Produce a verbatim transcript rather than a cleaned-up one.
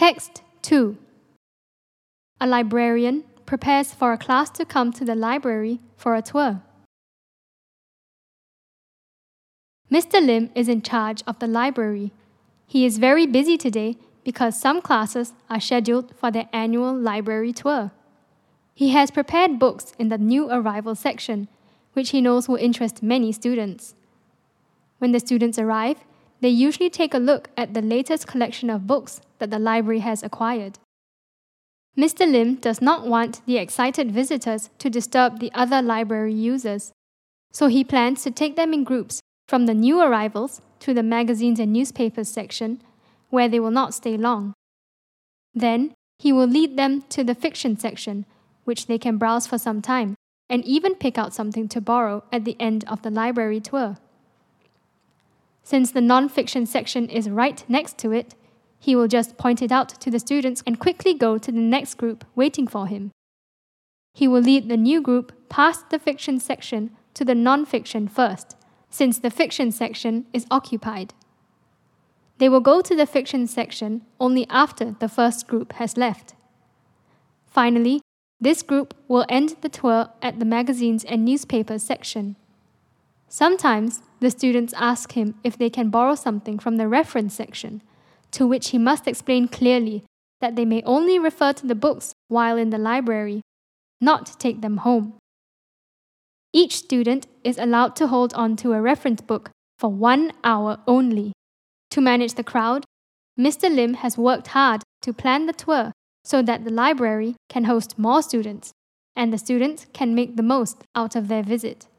Text two. A librarian prepares for a class to come to the library for a tour. Mister Lim is in charge of the library. He is very busy today because some classes are scheduled for their annual library tour. He has prepared books in the new arrival section, which he knows will interest many students. When the students arrive, they usually take a look at the latest collection of books that the library has acquired. Mister Lim does not want the excited visitors to disturb the other library users, so he plans to take them in groups from the new arrivals to the magazines and newspapers section, where they will not stay long. Then, he will lead them to the fiction section, which they can browse for some time, and even pick out something to borrow at the end of the library tour. Since the non-fiction section is right next to it, he will just point it out to the students and quickly go to the next group waiting for him. He will lead the new group past the fiction section to the non-fiction first, since the fiction section is occupied. They will go to the fiction section only after the first group has left. Finally, this group will end the tour at the magazines and newspapers section. Sometimes, the students ask him if they can borrow something from the reference section, to which he must explain clearly that they may only refer to the books while in the library, not take them home. Each student is allowed to hold on to a reference book for one hour only. To manage the crowd, Mister Lim has worked hard to plan the tour so that the library can host more students, and the students can make the most out of their visit.